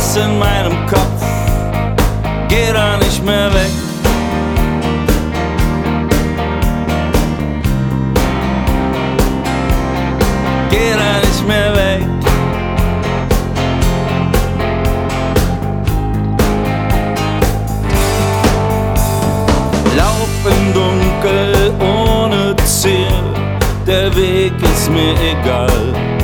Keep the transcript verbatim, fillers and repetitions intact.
was in meinem Kopf, geh da nicht mehr weg. Geh da nicht mehr weg. Lauf im Dunkel ohne Ziel, der Weg ist mir egal.